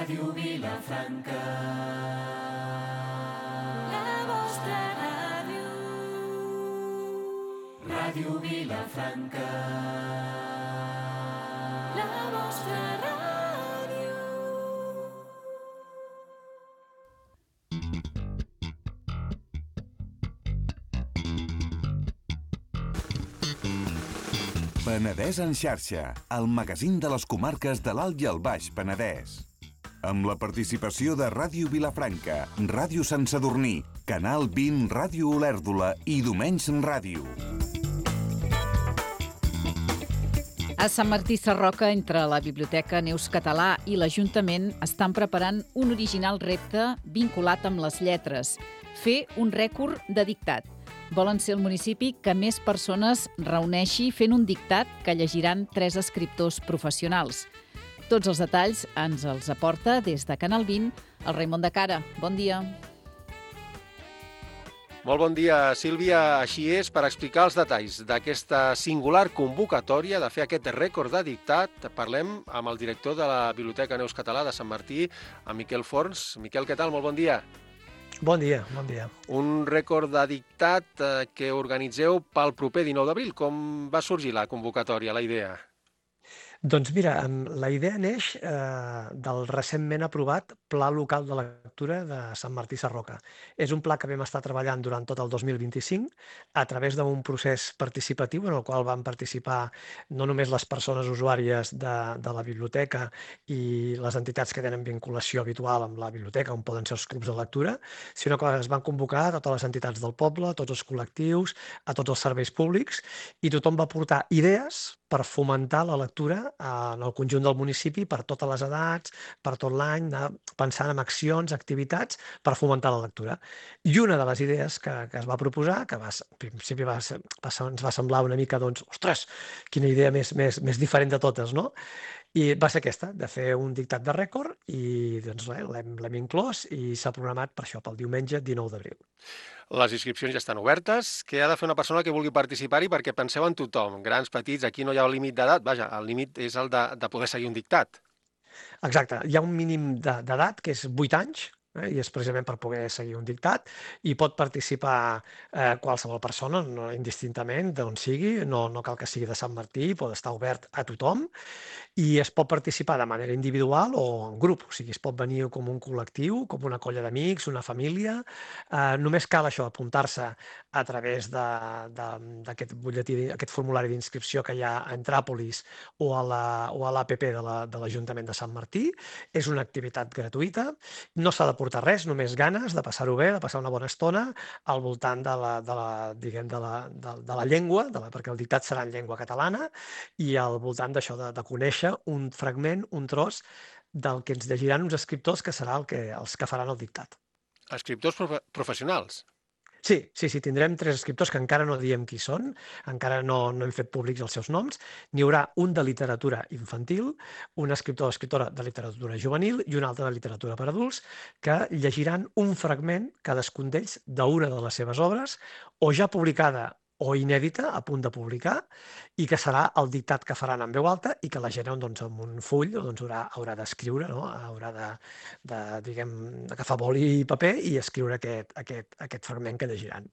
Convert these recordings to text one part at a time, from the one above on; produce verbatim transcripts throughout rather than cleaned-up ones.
Ràdio Vilafranca, la vostra ràdio. Ràdio Vilafranca, la vostra ràdio. Penedès en xarxa, el magazín de les comarques de l'Alt i el Baix Penedès. Amb la participació de Ràdio Vilafranca, Ràdio Sant Sadurní, Canal vint, Ràdio Olèrdola i Domenys Ràdio. A Sant Martí Sarroca, entre la Biblioteca Neus Català i l'Ajuntament, estan preparant un original repte vinculat amb les lletres: fer un rècord de dictat. Volen ser el municipi que més persones reuneixi fent un dictat que llegiran tres escriptors professionals. Tots els detalls ens els aporta des de Canal vint el Raimon de Cara. Bon dia. Molt bon dia, Sílvia. Així és, per explicar els detalls d'aquesta singular convocatòria de fer aquest rècord de dictat, parlem amb el director de la Biblioteca Neus Català de Sant Martí, en Miquel Forns. Miquel, què tal? Molt bon dia. Bon dia, bon dia. Un rècord de dictat eh, que organitzeu pel proper dinou d'abril. Com va sorgir la convocatòria, la idea? Doncs mira, la idea neix eh, del recentment aprovat Pla Local de Lectura de Sant Martí Sarroca. És un pla que vam estar treballant durant tot el dos mil vint-i-cinc a través d'un procés participatiu en el qual van participar no només les persones usuàries de, de la biblioteca i les entitats que tenen vinculació habitual amb la biblioteca, on poden ser els clubs de lectura, sinó que es van convocar a totes les entitats del poble, a tots els col·lectius, a tots els serveis públics, i tothom va portar idees per fomentar la lectura en el conjunt del municipi per totes les edats, per tot l'any, pensant en accions, activitats per fomentar la lectura. I una de les idees que, que es va proposar, que va, en principi va, va, ens va semblar una mica, doncs, ostres, quina idea més, més, més diferent de totes, no? I va ser aquesta, de fer un dictat de rècord, i doncs l'hem inclòs i s'ha programat per això, pel diumenge dinou d'abril. Les inscripcions ja estan obertes. Què ha de fer una persona que vulgui participar-hi? Perquè penseu en tothom, grans, petits, aquí no hi ha límit d'edat. Vaja, el límit és el de, de poder seguir un dictat. Exacte, hi ha un mínim d'edat, que és vuit anys, eh, i és precisament per poder seguir un dictat, i pot participar eh, qualsevol persona, no, indistintament d'on sigui, no, no cal que sigui de Sant Martí, pot estar obert a tothom, i es pot participar de manera individual o en grup, o sigui, es pot venir com un col·lectiu, com una colla d'amics, una família. Eh, només cal això, apuntar-se a través d'aquest butlletí, aquest formulari d'inscripció que hi ha a Entràpolis o a l'A P P de l'Ajuntament de Sant Martí. És una activitat gratuïta, no s'ha de portar res, només ganes de passar-ho bé, de passar una bona estona al voltant de la, de la, diguem, de la, de, de la llengua, de la, perquè el dictat serà en llengua catalana, i al voltant d'això, de, de conèixer un fragment, un tros del que ens llegiran uns escriptors que serà el que, els que faran el dictat. Escriptors profe professionals? Sí, sí, sí, tindrem tres escriptors que encara no diem qui són, encara no, no hem fet públics els seus noms. N'hi haurà un de literatura infantil, un escriptor o escriptora de literatura juvenil i un altre de literatura per adults, que llegiran un fragment, cadascun d'ells, d'una de les seves obres, o ja publicada o inèdita, a punt de publicar, i que serà el dictat que faran en veu alta i que la gent, doncs, amb un full doncs, haurà, haurà d'escriure, no? Haurà de, de, diguem, d'agafar boli i paper i escriure aquest, aquest, aquest fragment que llegiran.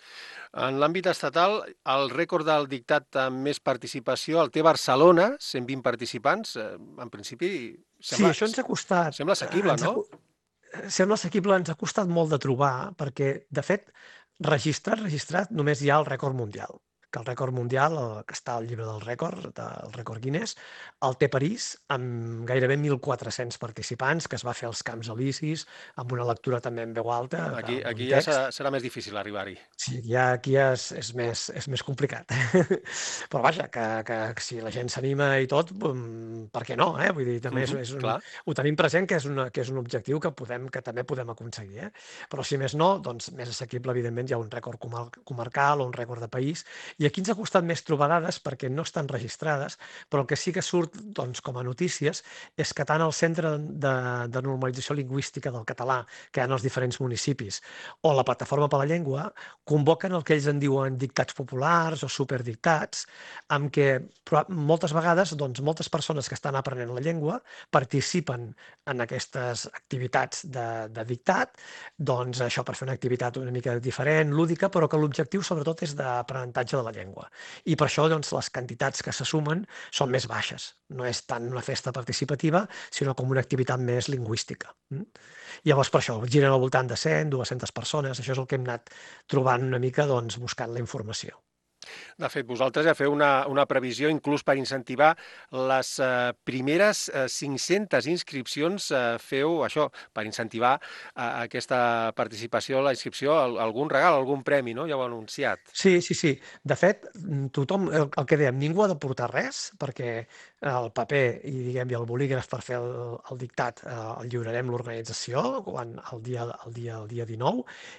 En l'àmbit estatal, el rècord del dictat amb més participació el té Barcelona, cent vint participants. En principi, sembla, sí, això ens ha costat. Sembla assequible, no? Sembla assequible, ens ha costat molt de trobar, perquè, de fet, registrat, registrat, només hi ha el rècord mundial. Que el rècord mundial, el que està al llibre del rècord, del rècord Guinness, el té París, amb gairebé mil quatre-cents participants, que es va fer als Camps Elisis, amb una lectura també en veu alta. Aquí, aquí ja serà, serà més difícil arribar-hi. Sí, ja, aquí ja és, és, més, és més complicat. Però vaja, que, que, que si la gent s'anima i tot, per què no? Eh? Vull dir, també és, és un, ho tenim present que és, una, que és un objectiu que, podem, que també podem aconseguir. Eh? Però si més no, doncs més assequible, evidentment, hi ha un rècord comarcal o un rècord de país, i I aquí ens ha costat més trobar dades perquè no estan registrades, però el que sí que surt doncs, com a notícies és que tant el Centre de, de Normalització Lingüística del Català, que hi ha en els diferents municipis, o la Plataforma per la Llengua, convoquen el que ells en diuen dictats populars o superdictats, amb què moltes vegades doncs, moltes persones que estan aprenent la llengua participen en aquestes activitats de, de dictat, doncs això per fer una activitat una mica diferent, lúdica, però que l'objectiu sobretot és d'aprenentatge de la llengua. I per això doncs, les quantitats que se sumen són més baixes. No és tant una festa participativa, sinó com una activitat més lingüística. Llavors, per això, giren al voltant de cent, dues-centes persones. Això és el que hem anat trobant una mica doncs, buscant la informació. De fet, vosaltres ja feu una, una previsió inclús per incentivar les eh, primeres eh, cinc-centes inscripcions, eh, feu això, per incentivar eh, aquesta participació, la inscripció, algun regal, algun premi, no? Ja ho heu anunciat. Sí, sí, sí. De fet, tothom, el, el que dèiem, ningú ha de portar res, perquè el paper i, diguem, i el bolígraf per fer el, el dictat eh, el lliurarem l'organització quan el dia, el, dia, el dia dinou,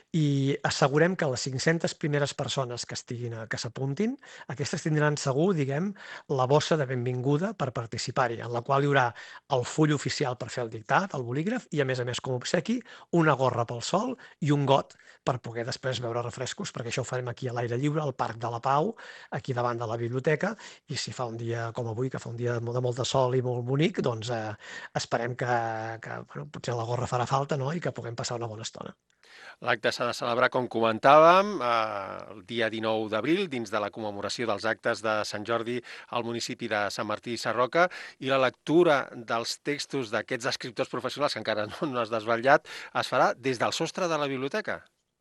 i assegurem que les cinc-centes primeres persones que estiguin, que s'apuntin, aquestes tindran segur, diguem, la bossa de benvinguda per participar-hi, en la qual hi haurà el full oficial per fer el dictat, el bolígraf, i a més a més, com a obsequi, una gorra pel sol i un got per poder després beure refrescos, perquè això ho farem aquí a l'aire lliure, al Parc de la Pau, aquí davant de la biblioteca, i si fa un dia com avui, que fa un dia de molt de sol i molt bonic, doncs eh, esperem que, que bueno, potser la gorra farà falta, no?, i que puguem passar una bona estona. L'acte s'ha de celebrar, com comentàvem, eh, el dia dinou d'abril, dins de la commemoració dels actes de Sant Jordi al municipi de Sant Martí i Sarroca, i la lectura dels textos d'aquests escriptors professionals, que encara no, no has desvetllat, es farà des del sostre de la biblioteca.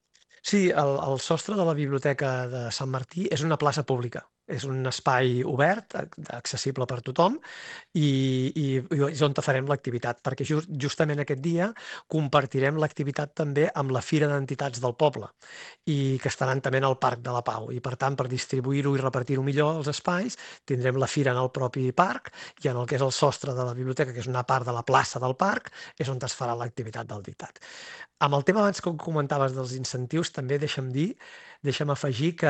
Sí, el, el sostre de la biblioteca de Sant Martí és una plaça pública. És un espai obert, accessible per tothom, i, i, i és on farem l'activitat, perquè just, justament aquest dia compartirem l'activitat també amb la Fira d'Entitats del Poble, i que estaran també en el Parc de la Pau. I, per tant, per distribuir-ho i repartir-ho millor als espais, tindrem la fira en el propi parc, i en el que és el sostre de la biblioteca, que és una part de la plaça del parc, és on es farà l'activitat del dictat. Amb el tema abans que comentaves dels incentius, també deixa'm dir, deixa'm afegir que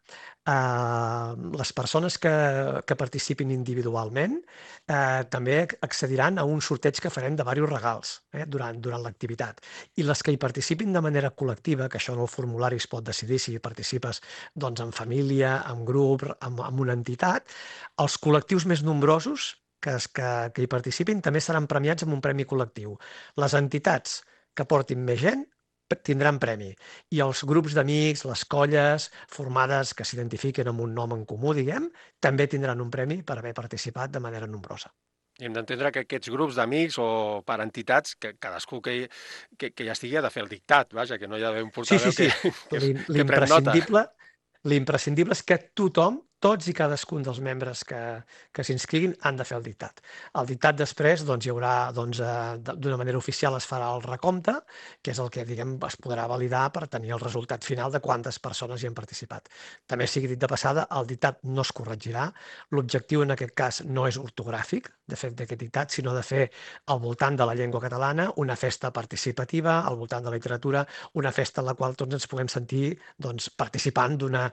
eh, les persones que, que participin individualment eh, també accediran a un sorteig que farem de diversos regals eh, durant, durant l'activitat. I les que hi participin de manera col·lectiva, que això en el formulari es pot decidir si hi participes doncs, en família, en grup, en, en una entitat, els col·lectius més nombrosos que, que, que hi participin també seran premiats amb un premi col·lectiu. Les entitats que portin més gent tindran premi. I els grups d'amics, les colles formades que s'identifiquen amb un nom en comú, diguem, també tindran un premi per haver participat de manera nombrosa. I hem d'entendre que aquests grups d'amics o per entitats, que cadascú que, que, que ja estigui ha de fer el dictat, vaja, que no hi ha d'haver un portaveu sí, sí, sí. que, que, que pren nota. L'imprescindible l'imprescindible és que tothom, tots i cadascun dels membres que, que s'inscriguin han de fer el dictat. El dictat després doncs, hi haurà, doncs, eh, d'una manera oficial es farà el recompte, que és el que diguem, es podrà validar per tenir el resultat final de quantes persones hi han participat. També sigui dit de passada, el dictat no es corregirà. L'objectiu en aquest cas no és ortogràfic, de fet d'aquest dictat, sinó de fer al voltant de la llengua catalana una festa participativa, al voltant de la literatura, una festa en la qual tots ens puguem sentir doncs, participant d'una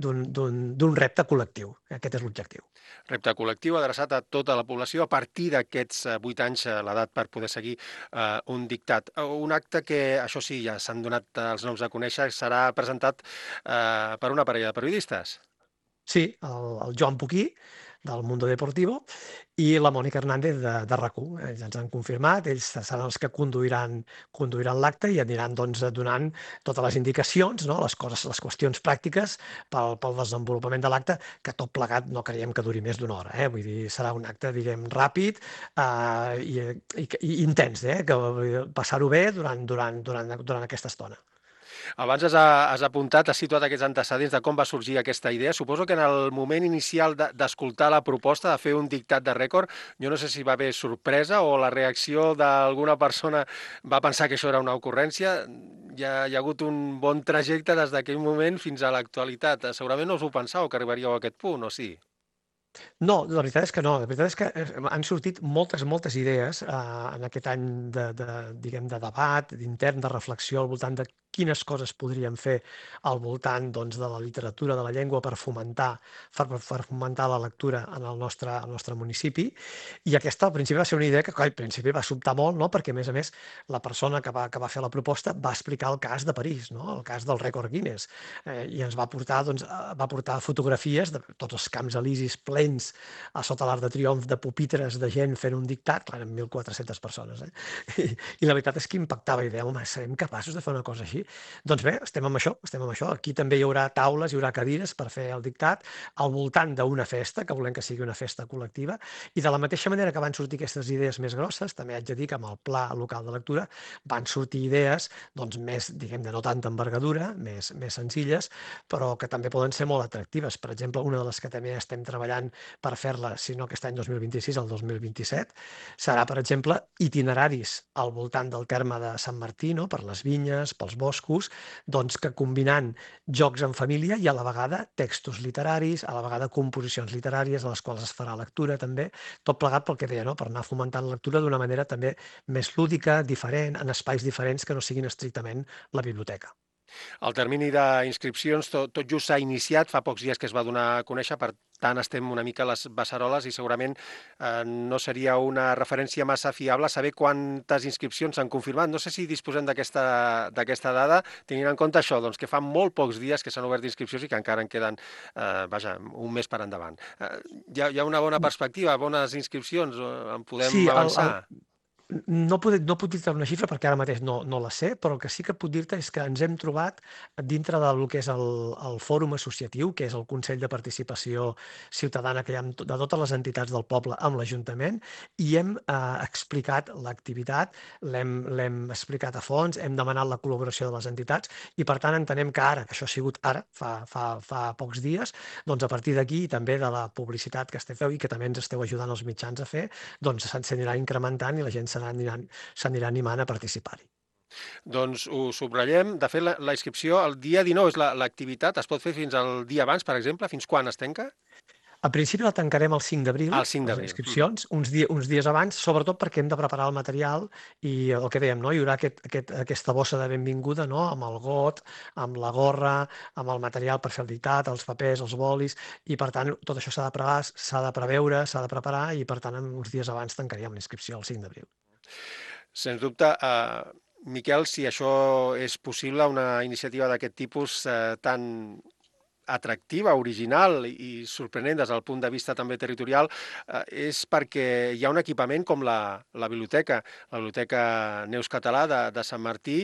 d'un repte col·lectiu. Aquest és l'objectiu. Repte col·lectiu adreçat a tota la població a partir d'aquests vuit anys, l'edat per poder seguir eh, un dictat. Un acte que, això sí, ja s'han donat els noms a conèixer, serà presentat eh, per una parella de periodistes. Sí, el, el Joan Puquí, del Mundo Deportivo, i la Mònica Hernández de, de RAC u. Ells ens han confirmat, ells seran els que conduiran, conduiran l'acte i aniran doncs, donant totes les indicacions, no? les coses, les qüestions pràctiques pel, pel desenvolupament de l'acte, que tot plegat no creiem que duri més d'una hora. Eh? Vull dir, serà un acte, diguem, ràpid eh, i, i, i intens, eh? que passar-ho bé durant, durant, durant, durant aquesta estona. Abans has, has apuntat, has situat aquests antecedents de com va sorgir aquesta idea. Suposo que en el moment inicial d'escoltar la proposta de fer un dictat de rècord, jo no sé si va haver sorpresa o la reacció d'alguna persona va pensar que això era una ocurrència. Hi ha, hi ha hagut un bon trajecte des d'aquell moment fins a l'actualitat. Segurament no us ho pensàveu que arribaríeu a aquest punt, o sí? No, la veritat és que no. La veritat és que han sortit moltes, moltes idees eh, en aquest any de, de, diguem, de debat, d'intern, de reflexió al voltant de quines coses podríem fer al voltant doncs, de la literatura, de la llengua, per fomentar, per, per fomentar la lectura en el nostre, al nostre municipi. I aquesta al principi va ser una idea que clar, al principi va sobtar molt, no? Perquè a més a més la persona que va, que va fer la proposta va explicar el cas de París, no? El cas del rècord Guinness, eh, i ens va portar, doncs, va portar fotografies de tots els camps elisis plens a sota l'Arc de Triomf de pupitres de gent fent un dictat, clar, eren mil quatre-centes persones, eh? I, I la veritat és que impactava i dèiem, home, serem capaços de fer una cosa així? Doncs bé, estem amb això, estem amb això. Aquí també hi haurà taules, hi haurà cadires per fer el dictat al voltant d'una festa, que volem que sigui una festa col·lectiva, i de la mateixa manera que van sortir aquestes idees més grosses, també haig de dir que amb el pla local de lectura van sortir idees doncs, més, diguem, de no tanta envergadura, més, més senzilles, però que també poden ser molt atractives. Per exemple, una de les que també estem treballant per fer-la, si no aquest any dos mil vint-i-sis, el dos mil vint-i-set, serà, per exemple, itineraris al voltant del terme de Sant Martí, no? Per les vinyes, pels boscos, doncs que combinant jocs en família i a la vegada textos literaris, a la vegada composicions literàries a les quals es farà lectura també, tot plegat pel que deia, no? Per anar fomentant la lectura d'una manera també més lúdica, diferent, en espais diferents que no siguin estrictament la biblioteca. El termini d'inscripcions tot, tot just s'ha iniciat, fa pocs dies que es va donar a conèixer, per tant estem una mica a les beceroles i segurament eh, no seria una referència massa fiable saber quantes inscripcions s'han confirmat. No sé si disposem d'aquesta d'aquesta dada, tenint en compte això, doncs, que fa molt pocs dies que s'han obert inscripcions i que encara en queden eh, vaja, un mes per endavant. Eh, hi, ha, hi ha una bona perspectiva, bones inscripcions, eh, en podem Sí, el, avançar? el, no puc, no puc dir-te una xifra perquè ara mateix no, no la sé, però el que sí que puc dir-te és que ens hem trobat dintre del que és el, el fòrum associatiu, que és el Consell de Participació Ciutadana que hi ha de totes les entitats del poble amb l'Ajuntament, i hem eh, explicat l'activitat, l'hem explicat a fons, hem demanat la col·laboració de les entitats i per tant entenem que ara, que això ha sigut ara, fa, fa, fa pocs dies, doncs a partir d'aquí i també de la publicitat que esteu feu i que també ens esteu ajudant els mitjans a fer, doncs s'anirà incrementant i la gent s'anirà animant a participar-hi. Doncs ho subratllem. De fet, la, la inscripció el dia dinou és l'activitat. Es pot fer fins al dia abans, per exemple? Fins quan es tanca? A principi la tancarem el cinc d'abril, el cinc les d'abril. inscripcions, uns, dia, uns dies abans, sobretot perquè hem de preparar el material i el que dèiem, no? Hi haurà aquest, aquest, aquesta bossa de benvinguda, no? Amb el got, amb la gorra, amb el material per fer el dictat, els papers, els bolis, i per tant tot això s'ha de, preparar, s'ha de preveure, s'ha de preparar i per tant uns dies abans tancaríem la inscripció el cinc d'abril. Sens dubte, eh, Miquel, si això és possible, una iniciativa d'aquest tipus eh, tan atractiva, original i sorprenent des del punt de vista també territorial, eh, és perquè hi ha un equipament com la, la biblioteca, la Biblioteca Neus Català de, de Sant Martí,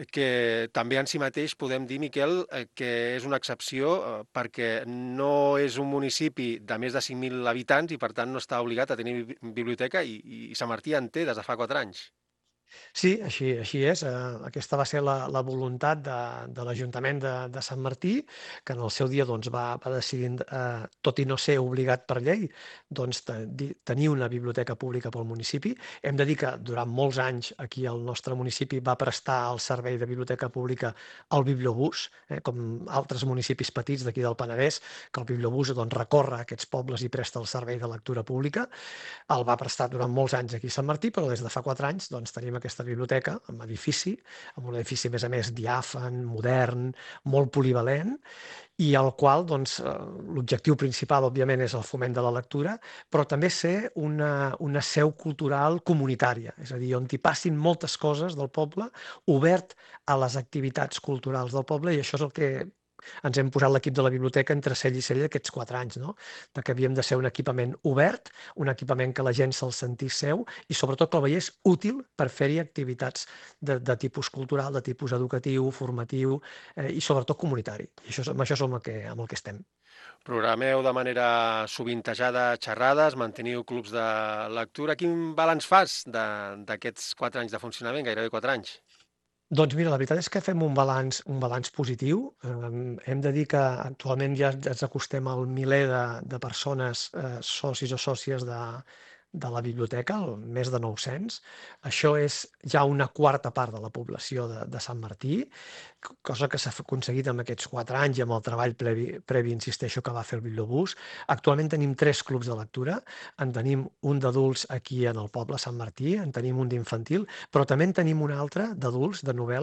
que també en si mateix podem dir, Miquel, eh, que és una excepció eh, perquè no és un municipi de més de cinc mil habitants i per tant no està obligat a tenir biblioteca i, i Sant Martí en té des de fa quatre anys. Sí, així, així és. Eh, aquesta va ser la, la voluntat de, de l'Ajuntament de, de Sant Martí, que en el seu dia doncs, va, va decidir, eh, tot i no ser obligat per llei, doncs, te, tenir una biblioteca pública pel municipi. Hem de dir que durant molts anys aquí al nostre municipi va prestar el servei de biblioteca pública al Bibliobús, eh, com altres municipis petits d'aquí del Penedès, que el Bibliobús doncs, recorre aquests pobles i presta el servei de lectura pública. El va prestar durant molts anys aquí a Sant Martí, però des de fa quatre anys doncs, tenim aquesta biblioteca amb edifici, amb un edifici a més a més diàfan, modern, molt polivalent, i al qual doncs, l'objectiu principal, òbviament, és el foment de la lectura, però també ser una, una seu cultural comunitària, és a dir, on hi passin moltes coses del poble, obert a les activitats culturals del poble, i això és el que ens hem posat l'equip de la biblioteca entre cell i cell aquests quatre anys, no? De que havíem de ser un equipament obert, un equipament que la gent se'l sentís seu i sobretot que el veiés útil per fer-hi activitats de, de tipus cultural, de tipus educatiu, formatiu eh, i sobretot comunitari. I això, amb això és amb el que, amb el que estem. Programeu de manera sovintejada xerrades, manteniu clubs de lectura. Quin balanç fas d'aquests quatre anys de funcionament, gairebé quatre anys? Doncs mira, la veritat és que fem un balanç, un balanç positiu. Eh, hem de dir que actualment ja ens acostem al miler de, de persones, eh, socis o sòcies de, de la biblioteca, més de nou-cents. Això és ja una quarta part de la població de, de Sant Martí, cosa que s'ha aconseguit amb aquests quatre anys i amb el treball previ, previ, insisteixo, que va fer el Bibliobús. Actualment tenim tres clubs de lectura, en tenim un d'adults aquí en el poble Sant Martí, en tenim un d'infantil, però també en tenim un altre d'adults, de novel·la,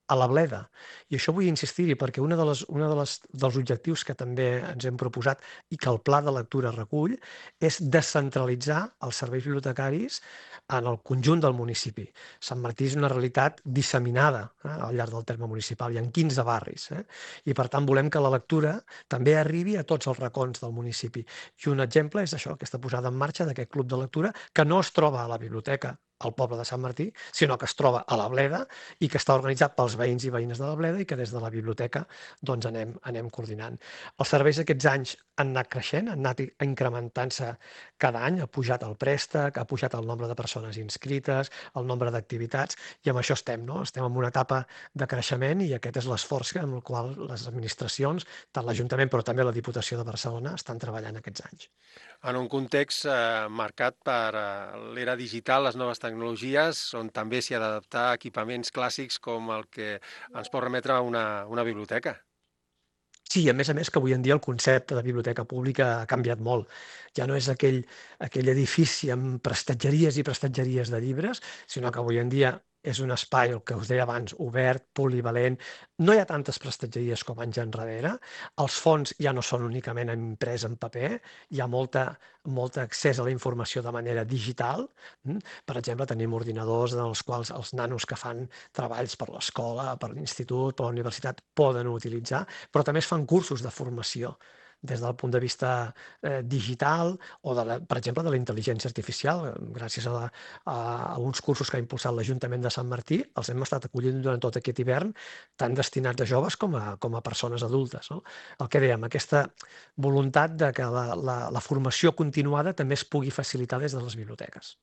a la bleda. I això vull insistir-hi perquè un de les, una de les, dels objectius que també ens hem proposat i que el pla de lectura recull és descentralitzar els serveis bibliotecaris en el conjunt del municipi. Sant Martí és una realitat disseminada eh, al llarg del terme municipal, hi ha quinze barris, eh? I per tant volem que la lectura també arribi a tots els racons del municipi. I un exemple és això, aquesta posada en marxa d'aquest club de lectura que no es troba a la biblioteca al poble de Sant Martí, sinó que es troba a la Bleda i que està organitzat pels veïns i veïnes de la Bleda i que des de la biblioteca doncs, anem, anem coordinant. Els serveis aquests anys han anat creixent, han anat incrementant-se cada any, ha pujat el préstec, ha pujat el nombre de persones inscrites, el nombre d'activitats, i amb això estem, no? Estem en una etapa de creixement i aquest és l'esforç amb el qual les administracions, tant l'Ajuntament però també la Diputació de Barcelona, estan treballant aquests anys. En un context eh, marcat per eh, l'era digital, les noves tecnologies, on també s'hi ha d'adaptar equipaments clàssics com el que ens pot remetre una, una biblioteca. Sí, a més a més que avui en dia el concepte de biblioteca pública ha canviat molt. Ja no és aquell, aquell edifici amb prestatgeries i prestatgeries de llibres, sinó que avui en dia és un espai, el que us deia abans, obert, polivalent. No hi ha tantes prestatgeries com anys enrere. Els fons ja no són únicament imprès en paper, hi ha molta, molt accés a la informació de manera digital. Per exemple, tenim ordinadors en els quals els nanos que fan treballs per l'escola, per l'institut, per la universitat, poden utilitzar, però també es fan cursos de formació des del punt de vista eh, digital o, de la, per exemple, de la intel·ligència artificial. Gràcies a, la, a, a uns cursos que ha impulsat l'Ajuntament de Sant Martí, els hem estat acollint durant tot aquest hivern, tant destinats a joves com a, com a persones adultes. No? El que dèiem, aquesta voluntat de que la, la, la formació continuada també es pugui facilitar des de les biblioteques.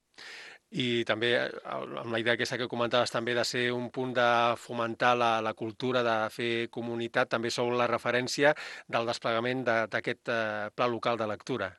I també amb la idea aquesta que comentaves també de ser un punt de fomentar la, la cultura, de fer comunitat, també sou la referència del desplegament d'aquest eh, pla local de lectura.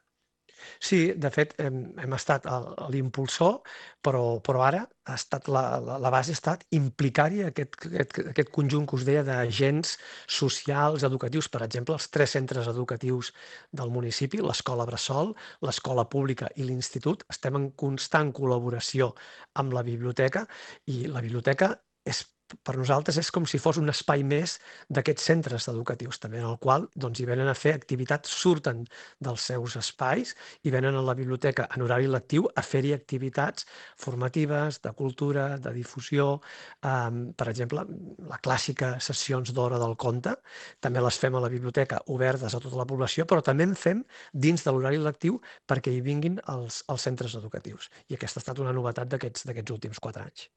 Sí, de fet, hem, hem estat l'impulsor, però, però ara ha estat la, la, la base ha estat implicar-hi aquest, aquest, aquest conjunt que us deia d'agents socials, educatius, per exemple, els tres centres educatius del municipi, l'escola Bressol, l'escola pública i l'institut, estem en constant col·laboració amb la biblioteca i la biblioteca és per nosaltres és com si fos un espai més d'aquests centres educatius també, en el qual doncs, hi venen a fer activitats, surten dels seus espais i venen a la biblioteca en horari lectiu a fer-hi activitats formatives, de cultura, de difusió. Um, per exemple, la clàssica sessions d'hora del conte, també les fem a la biblioteca obertes a tota la població, però també en fem dins de l'horari lectiu perquè hi vinguin els, els centres educatius. I aquesta ha estat una novetat d'aquests d'aquests últims quatre anys.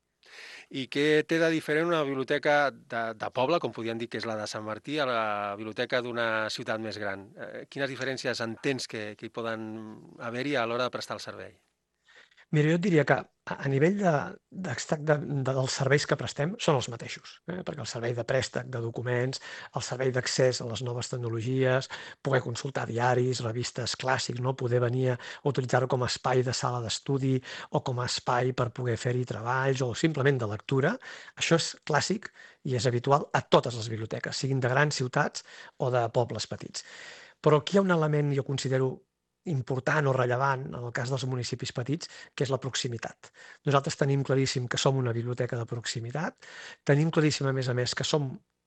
I què té de diferent una biblioteca de, de poble, com podríem dir que és la de Sant Martí, a la biblioteca d'una ciutat més gran? Eh, quines diferències entens que, que hi poden haver-hi a l'hora de prestar el servei? Mira, jo et diria que a nivell de, de, de, de, dels serveis que prestem són els mateixos, eh? Perquè el servei de préstec de documents, el servei d'accés a les noves tecnologies, poder consultar diaris, revistes clàssics, no? Poder venir a utilitzar-ho com a espai de sala d'estudi o com a espai per poder fer-hi treballs o simplement de lectura, això és clàssic i és habitual a totes les biblioteques, siguin de grans ciutats o de pobles petits. Però aquí hi ha un element, jo considero, important o rellevant en el cas dels municipis petits, que és la proximitat. Nosaltres tenim claríssim que som una biblioteca de proximitat, tenim claríssim, a més a més, que som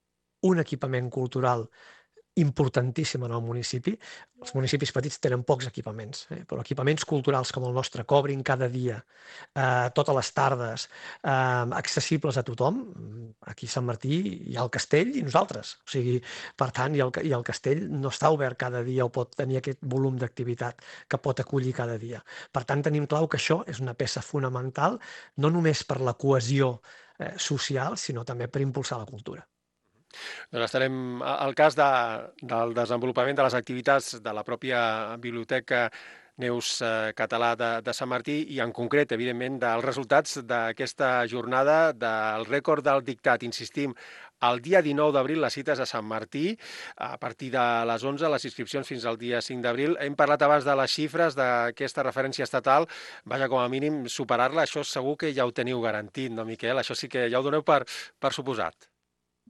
un equipament cultural importantíssim en el municipi. Els municipis petits tenen pocs equipaments, eh? Però equipaments culturals com el nostre, que obrin cada dia, eh, totes les tardes, eh, accessibles a tothom. Aquí a Sant Martí hi ha el castell i nosaltres. O sigui, per tant, i el, i el castell no està obert cada dia o pot tenir aquest volum d'activitat que pot acollir cada dia. Per tant, tenim clau que això és una peça fonamental, no només per la cohesió eh, social, sinó també per impulsar la cultura. Doncs estarem al cas de, del desenvolupament de les activitats de la pròpia biblioteca Neus Català de, de Sant Martí i en concret, evidentment, dels resultats d'aquesta jornada del rècord del dictat. Insistim, el dia dinou d'abril les cites a Sant Martí, a partir de les onze, les inscripcions fins al dia cinc d'abril. Hem parlat abans de les xifres d'aquesta referència estatal, vaja, com a mínim superar-la, això segur que ja ho teniu garantit, no, Miquel? Això sí que ja ho doneu per, per suposat.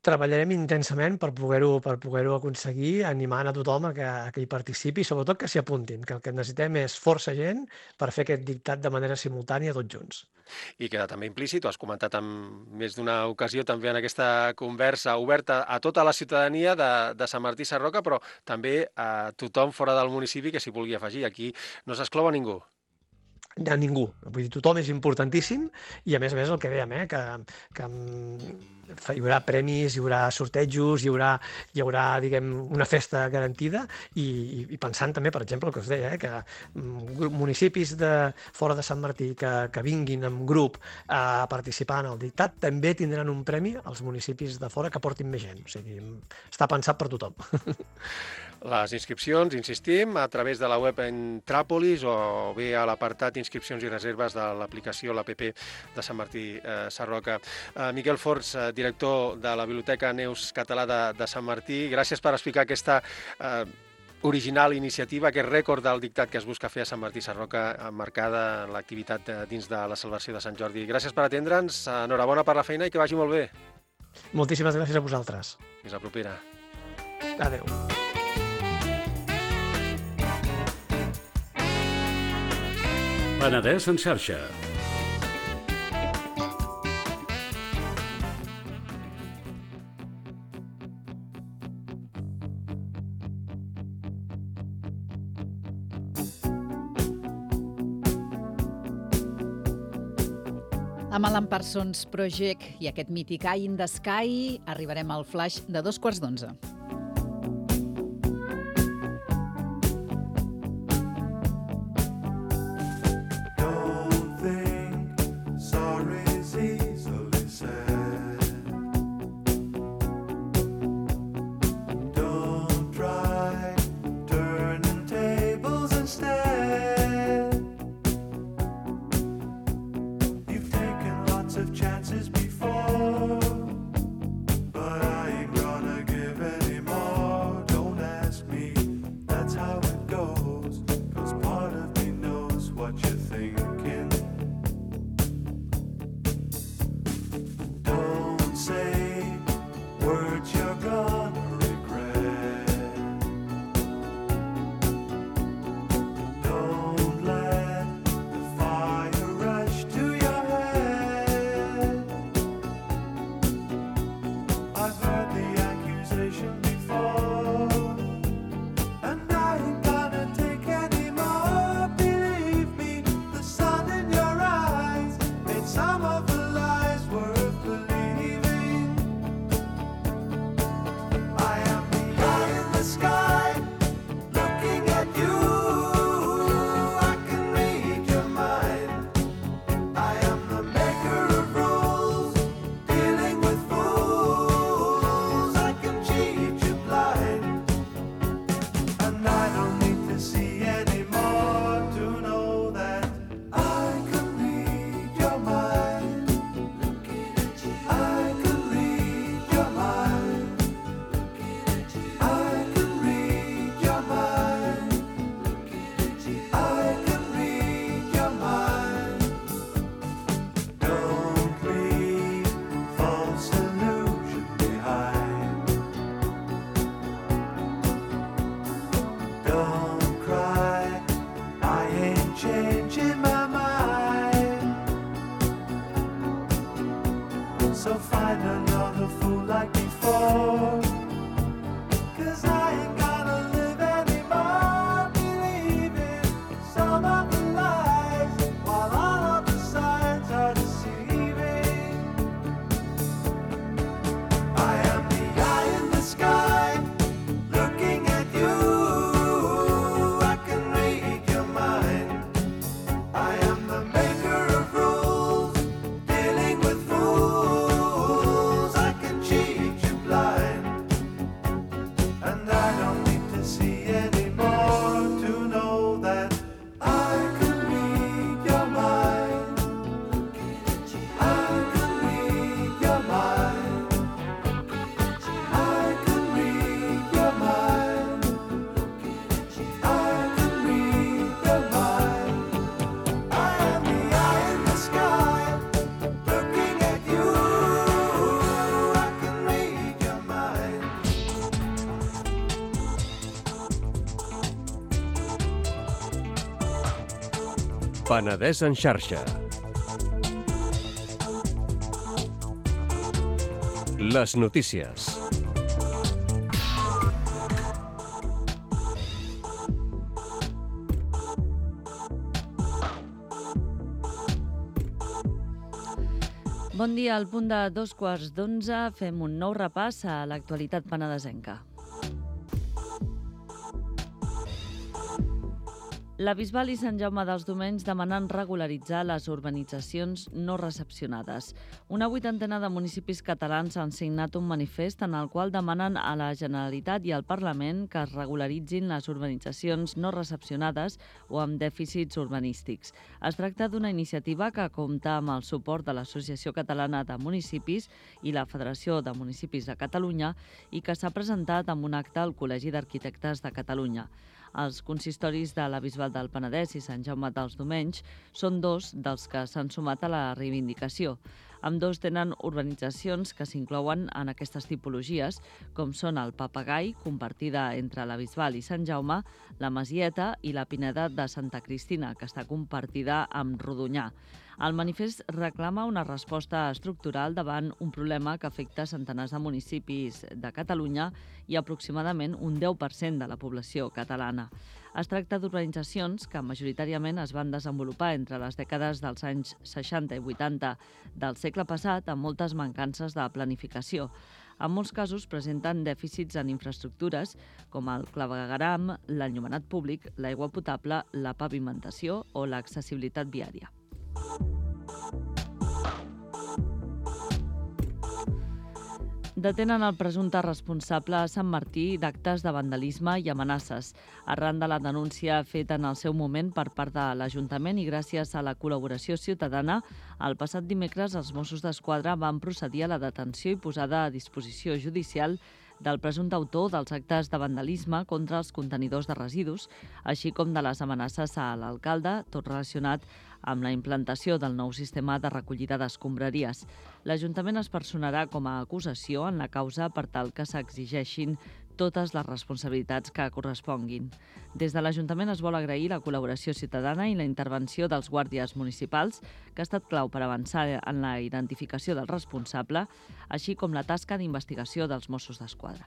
treballarem intensament per poder-ho per poder-ho aconseguir, animant a tothom a que, a que hi participi i sobretot que s'hi apuntin, que el que necessitem és força gent per fer aquest dictat de manera simultània tots junts. I queda també implícit, ho has comentat en més d'una ocasió també en aquesta conversa oberta a tota la ciutadania de, de Sant Martí Sarroca, però també a tothom fora del municipi que s'hi vulgui afegir. Aquí no s'exclou a ningú. A ningú. Vull dir, tothom és importantíssim i, a més a més, el que dèiem, eh, que, que hi haurà premis, hi haurà sortejos, hi haurà, hi haurà diguem, una festa garantida i, i pensant també, per exemple, el que us deia, eh, que municipis de fora de Sant Martí que, que vinguin en grup a participar en el dictat també tindran un premi als municipis de fora que portin més gent. O sigui, està pensat per tothom. Les inscripcions, insistim, a través de la web Intràpolis o bé a l'apartat inscripcions i reserves de l'aplicació, l'app de Sant Martí eh, Sarroca. Eh, Miquel Forns, eh, director de la Biblioteca Neus Català de, de Sant Martí, gràcies per explicar aquesta eh, original iniciativa, aquest rècord del dictat que es busca fer a Sant Martí Sarroca, marcada en l'activitat dins de la celebració de Sant Jordi. Gràcies per atendre'ns, enhorabona per la feina i que vagi molt bé. Moltíssimes gràcies a vosaltres. Fins la propera. Adéu. Penedès en xarxa. Amb l'Alan Parsons Project i aquest mític Eye in the Sky arribarem al flash de dos quarts d'onze. Penedès en xarxa. Les notícies. Bon dia, al punt de dos quarts d'onze fem un nou repàs a l'actualitat penedesenca. La Bisbal i Sant Jaume dels Domenys demanen regularitzar les urbanitzacions no recepcionades. Una vuitantena de municipis catalans han signat un manifest en el qual demanen a la Generalitat i al Parlament que es regularitzin les urbanitzacions no recepcionades o amb dèficits urbanístics. Es tracta d'una iniciativa que compta amb el suport de l'Associació Catalana de Municipis i la Federació de Municipis de Catalunya i que s'ha presentat amb un acte al Col·legi d'Arquitectes de Catalunya. Els consistoris de la Bisbal del Penedès i Sant Jaume dels Domenys són dos dels que s'han sumat a la reivindicació. Ambdós tenen urbanitzacions que s'inclouen en aquestes tipologies, com són el Papagai, compartida entre la Bisbal i Sant Jaume, la Masieta i la Pineda de Santa Cristina, que està compartida amb Rodonyà. El manifest reclama una resposta estructural davant un problema que afecta centenars de municipis de Catalunya i aproximadament un deu per cent de la població catalana. Es tracta d'urbanitzacions que majoritàriament es van desenvolupar entre les dècades dels anys seixanta i vuitanta del segle passat amb moltes mancances de planificació. En molts casos presenten dèficits en infraestructures com el clavegueram, l'enllumenat públic, l'aigua potable, la pavimentació o l'accessibilitat viària. Detenen el presumpte responsable a Sant Martí d'actes de vandalisme i amenaces. Arran de la denúncia feta en el seu moment per part de l'Ajuntament i gràcies a la col·laboració ciutadana, el passat dimecres els Mossos d'Esquadra van procedir a la detenció i posada a disposició judicial del presumpte autor dels actes de vandalisme contra els contenidors de residus, així com de les amenaces a l'alcalde, tot relacionat amb la implantació del nou sistema de recollida d'escombraries. L'Ajuntament es personarà com a acusació en la causa per tal que s'exigeixin totes les responsabilitats que corresponguin. Des de l'Ajuntament es vol agrair la col·laboració ciutadana i la intervenció dels guàrdies municipals, que ha estat clau per avançar en la identificació del responsable, així com la tasca d'investigació dels Mossos d'Esquadra.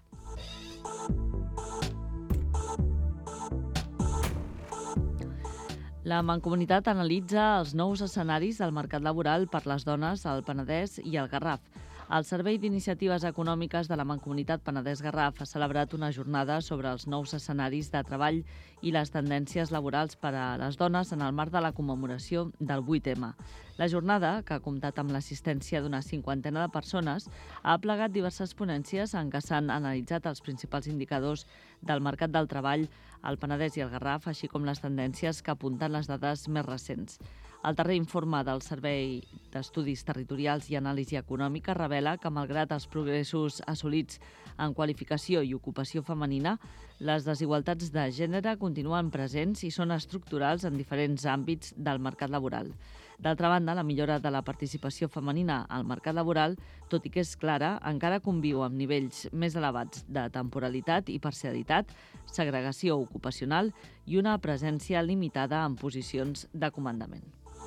La Mancomunitat analitza els nous escenaris del mercat laboral per les dones al Penedès i al Garraf. El Servei d'Iniciatives Econòmiques de la Mancomunitat Penedès-Garraf ha celebrat una jornada sobre els nous escenaris de treball i les tendències laborals per a les dones en el marc de la commemoració del vuit ema. La jornada, que ha comptat amb l'assistència d'una cinquantena de persones, ha plegat diverses ponències en què s'han analitzat els principals indicadors del mercat del treball al Penedès i al Garraf, així com les tendències que apunten les dades més recents. El darrer informe del Servei d'Estudis Territorials i Anàlisi Econòmica revela que, malgrat els progressos assolits en qualificació i ocupació femenina, les desigualtats de gènere continuen presents i són estructurals en diferents àmbits del mercat laboral. D'altra banda, la millora de la participació femenina al mercat laboral, tot i que és clara, encara conviu amb nivells més elevats de temporalitat i parcialitat, segregació ocupacional i una presència limitada en posicions de comandament.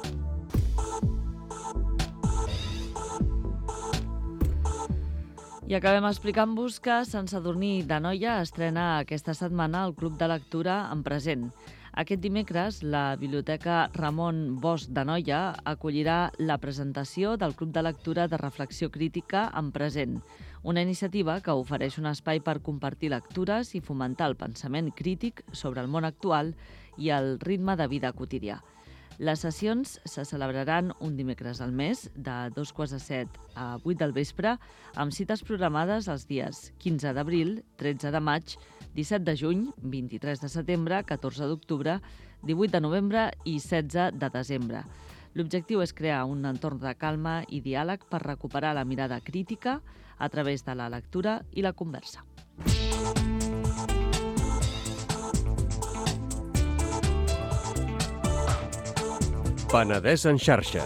I acabem explicant-vos que Sant Sadurní d'Anoia estrena aquesta setmana el Club de Lectura en present. Aquest dimecres, la Biblioteca Ramon Bosch d'Anoia acollirà la presentació del Club de Lectura de Reflexió Crítica en present, una iniciativa que ofereix un espai per compartir lectures i fomentar el pensament crític sobre el món actual i el ritme de vida quotidià. Les sessions se celebraran un dimecres al mes, de dos quarts de set a vuit del vespre, amb cites programades els dies quinze d'abril, tretze de maig, disset de juny, vint-i-tres de setembre, catorze d'octubre, divuit de novembre i setze de desembre. L'objectiu és crear un entorn de calma i diàleg per recuperar la mirada crítica a través de la lectura i la conversa. Penedès en xarxa.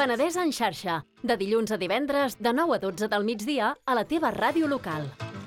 Penedès en xarxa, de dilluns a divendres, de nou a dotze del migdia, a la teva ràdio local.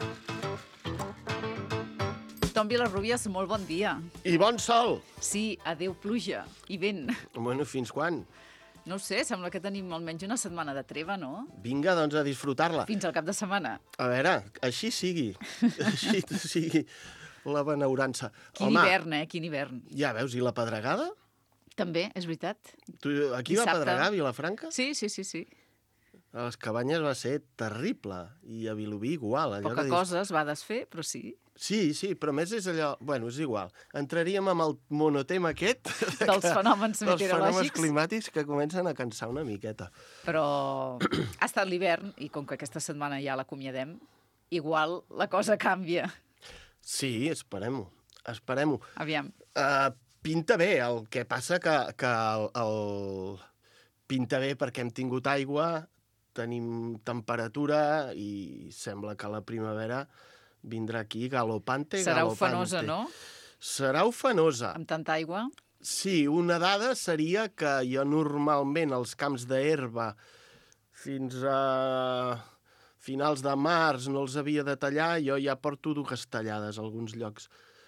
Tom Vilarrubias, molt bon dia. I bon sol! Sí, adeu pluja i vent. Bueno, fins quan? No ho sé, sembla que tenim almenys una setmana de treva, no? Vinga, doncs, a disfrutar-la. Fins al cap de setmana. A veure, així sigui. Així sigui la benaurança. Quin Home, hivern, eh? Quin hivern. ja veus, i la pedregada? També, és veritat. Tu, aquí va Dissabte. pedregar, a Vilafranca? Sí, sí, sí, sí. A les Cabanyes va ser terrible. I a Vilobí igual. Allò Poca que dius- cosa es va desfer, però sí. Sí, sí, però a més és allò... Bueno, és igual. Entraríem amb el monotema aquest... Dels fenòmens dels fenòmens meteorològics. climàtics que comencen a cansar una miqueta. Però ha estat l'hivern i com que aquesta setmana ja l'acomiadem, igual la cosa canvia. Sí, esperem-ho. Esperem-ho. Aviam. Uh, pinta bé, el que passa que, que el, el... pinta bé perquè hem tingut aigua, tenim temperatura i sembla que la primavera vindrà aquí galopante, Serà galopante. ufanosa, no? Serà ufanosa. Amb tanta aigua. Sí, una dada seria que jo normalment als camps d'herba fins a finals de març no els havia de tallar, jo ja porto dues tallades a alguns llocs.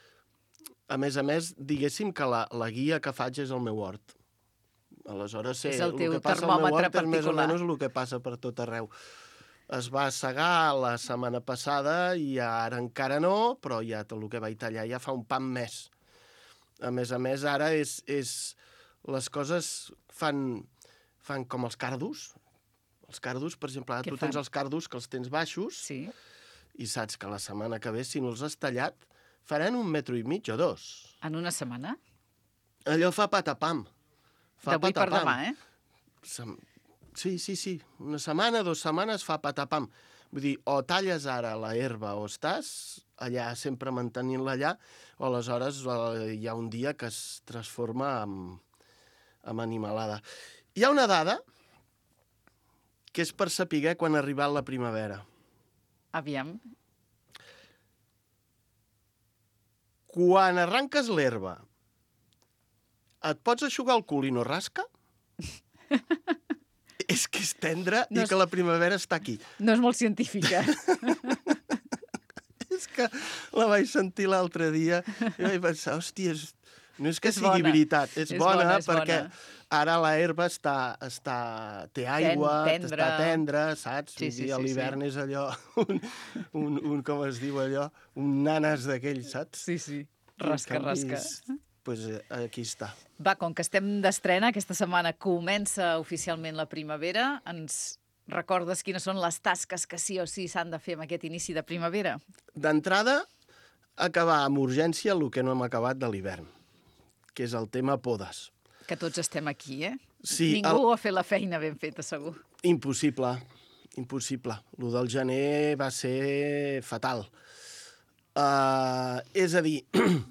A més a més, diguéssim que la, la guia que faig és el meu hort. Aleshores, sé, És el teu que passa al meu termòmetre hort és més o particular. menys el que passa per tot arreu. Es va segar la setmana passada i ara encara no, però ja tot el que vaig tallar ja fa un pam més. A més a més, ara és, és... les coses fan, fan com els cardos. Els cardos, per exemple, ara Què tu tens fan? els cardos que els tens baixos Sí. i saps que la setmana que ve, si no els has tallat, faran un metro i mig o dos. En una setmana? Allò fa patapam. Fa D'avui per patapam. demà, eh? Sem- Sí, sí, sí. Una setmana, dues setmanes fa patapam. Vull dir, o talles ara la herba o estàs allà sempre mantenint-la allà, o aleshores eh, hi ha un dia que es transforma en, en animalada. Hi ha una dada que és per saber quan ha arribat la primavera. Aviam. Quan arranques l'herba, et pots eixugar el cul i no rasca? És que és tendre No i és- que la primavera està aquí. No és molt científica. És que la vaig sentir l'altre dia i vaig pensar, hòstia, és... no és que És sigui bona. veritat, és, És bona, bona, és perquè bona. ara la herba està, està, té aigua, tendra. està tendra, saps? Sí, Vull sí, dir, a sí, l'hivern és allò, un, un, un, com es diu allò, un nanes d'aquells, saps? Sí, sí. I Rasca, en canvi rasca. és- Pues eh, aquí està. Va, com que estem d'estrena, aquesta setmana comença oficialment la primavera, ens recordes quines són les tasques que sí o sí s'han de fer amb aquest inici de primavera? D'entrada, acabar amb urgència el que no hem acabat de l'hivern, que és el tema podes. Que tots estem aquí, eh? Sí, Ningú el- ha fet la feina ben feta, segur. Impossible, impossible. Lo del gener va ser fatal. Uh, és a dir,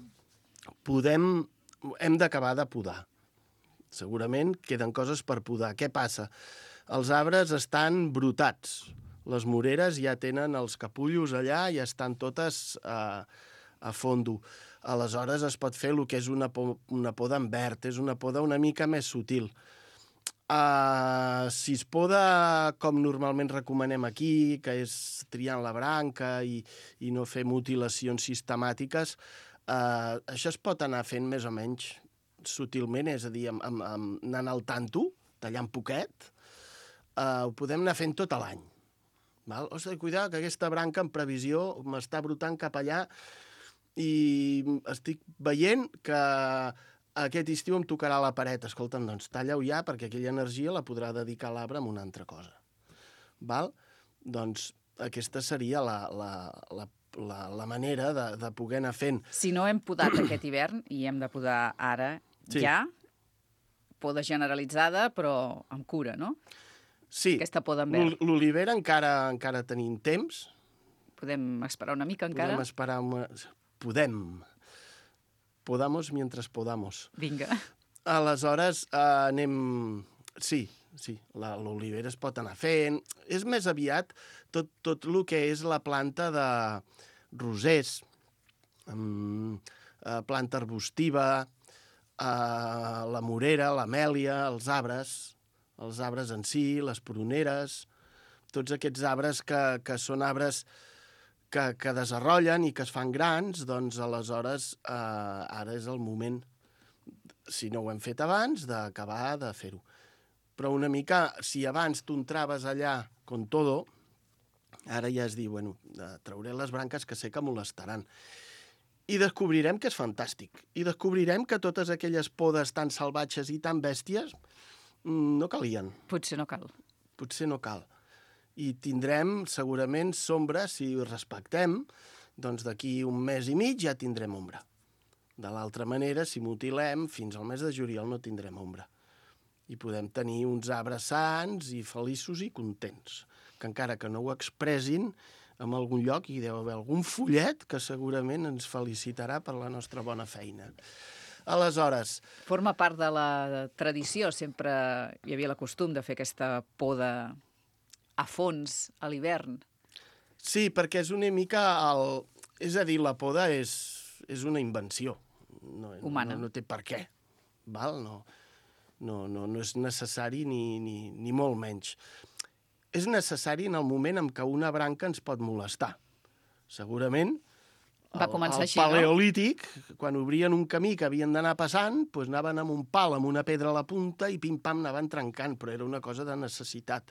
podem, hem d'acabar de podar. Segurament queden coses per podar. Què passa? Els arbres estan brotats. Les moreres ja tenen els capullos allà i estan totes uh, a fondo. Aleshores es pot fer el que és una, po una poda en verd, és una poda una mica més sutil. Uh, si es poda com normalment recomanem aquí, que és triant la branca i, i no fer mutilacions sistemàtiques, uh, això es pot anar fent més o menys sutilment, és a dir, amb, amb, amb, anant al tanto, tallant poquet, uh, ho podem anar fent tot l'any. Val? Ostres, cuidado, que aquesta branca en previsió m'està brotant cap allà i estic veient que aquest estiu em tocarà la paret. Escolta'm, doncs talla-ho ja perquè aquella energia la podrà dedicar l'arbre a una altra cosa. Val? Doncs aquesta seria la, la, la, la, la manera de, de poder anar fent. Si no hem podat aquest hivern, i hem de podar ara, Sí. ja, poda generalitzada, però amb cura, no? Sí, Aquesta poda en verd. l'ol- l'olivera encara, encara tenim temps. Podem esperar una mica encara? Podem esperar... Una... Podem. Podamos mientras podamos. Vinga. Aleshores, eh, anem... Sí, sí, la- l'olivera es pot anar fent. És més aviat tot, tot el que és la planta de rosers, mm, eh, planta arbustiva, eh, la morera, l'amèlia, els arbres, els arbres en si, les pruneres, tots aquests arbres que, que són arbres que, que desenrotllen i que es fan grans, doncs aleshores eh, ara és el moment, si no ho hem fet abans, d'acabar de fer-ho. Però una mica, si abans tu entraves allà con todo, ara ja es diu, bueno, trauré les branques que sé que molestaran. I descobrirem que és fantàstic. I descobrirem que totes aquelles podes tan salvatges i tan bèsties no calien. Potser no cal. Potser no cal. I tindrem segurament sombra, si ho respectem, doncs d'aquí un mes i mig ja tindrem ombra. De l'altra manera, si mutilem, fins al mes de juliol no tindrem ombra. I podem tenir uns arbres sants i feliços i contents, que encara que no ho expressin, en algun lloc hi deu haver algun follet que segurament ens felicitarà per la nostra bona feina. Aleshores... Forma part de la tradició, sempre hi havia el costum de fer aquesta poda a fons a l'hivern. Sí, perquè és una mica... El... És a dir, la poda és, és una invenció. No, humana. No, no té per què. Val? No, no, no, no és necessari ni, ni, ni molt menys. És necessari en el moment en què una branca ens pot molestar. Segurament... Va començar el, el així, paleolític, no? Quan obrien un camí que havien d'anar passant, doncs anaven amb un pal, amb una pedra a la punta i pim-pam anaven trencant, però era una cosa de necessitat.